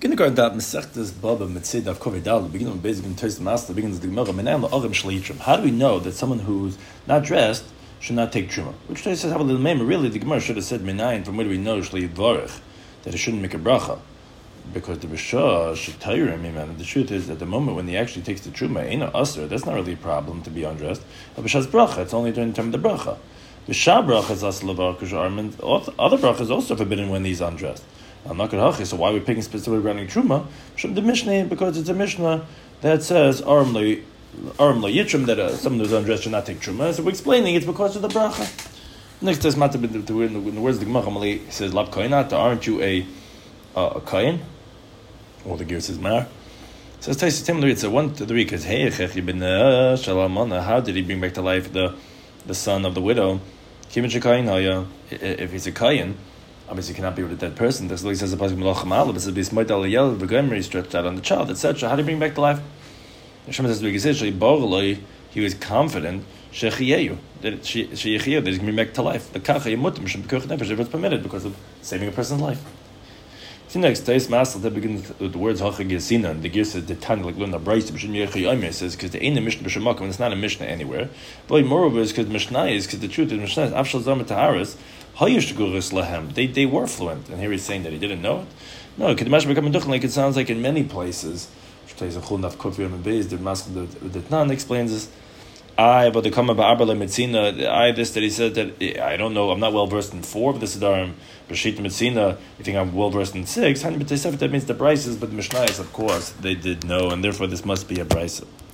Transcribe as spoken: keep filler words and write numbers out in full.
Kindergarten that Masechtas Baba Mitzid of Kovidal, beginning of basic and Toys Master, begins the Gemara, Menam Arim Shleitrim. How do we know that someone who's not dressed should not take Truma? Which Toys says, have a little name. Really, the Gemara should have said Menayin, from where do we know Shleit Varech, that it shouldn't make a bracha? Because the Bishah should tell you, and the truth is, at the moment when he actually takes the Truma, ain't no usher, that's not really a problem to be undressed. A Bishah's bracha, it's only during the time of the bracha. Bishah bracha is asal levar kusharman. Other bracha is also forbidden when he's undressed. I'm not going to so why are we picking specifically regarding Truma? From the Mishnah, because it's a Mishnah that says Aram lo Yitrim, that uh, someone who's undressed should not take Truma. So we're explaining it's because of the bracha. Next, there's Mata in the words of the Gemara, he says, Lab Koinat, aren't you a uh, a Kohen? Or the Gear says, Mar. So it's similar, it's a one to three, because hey, how did he bring back to life the the son of the widow? If he's a Kohen, obviously cannot be with a dead person. That's what he says. He stretched out on the child, et cetera. How do you bring back to life? Hashem says he was confident that he that he's going to bring back to life. The kacha yemutim if it's permitted because of saving a person's life. See next, Tais Masel that begins with the words Hacha Gesina, and the Gear says the Tanya like Luna Bryce B'Shem Yechi Omer says because the ain't a Mishnah B'Shemakim, it's not a Mishnah anywhere. But moreover, is because Mishnah is because the truth is Mishnah is Avshal Zama Taharis Hayish Guris Lahem. They they were fluent, and here he's saying that he didn't know it. No, could Mash become a like it sounds like in many places. Which plays a Chulnaf Kofir and Beis. The Masel the Tan explains this. I but the Kama Ba'Arbala Metzina. I this that he said that I don't know. I'm not well versed in four of the Siddharim. B'Shit Metzina. You think I'm well versed in six? That means the Braises, but the Mishnah is of course they did know, and therefore this must be a Braisa.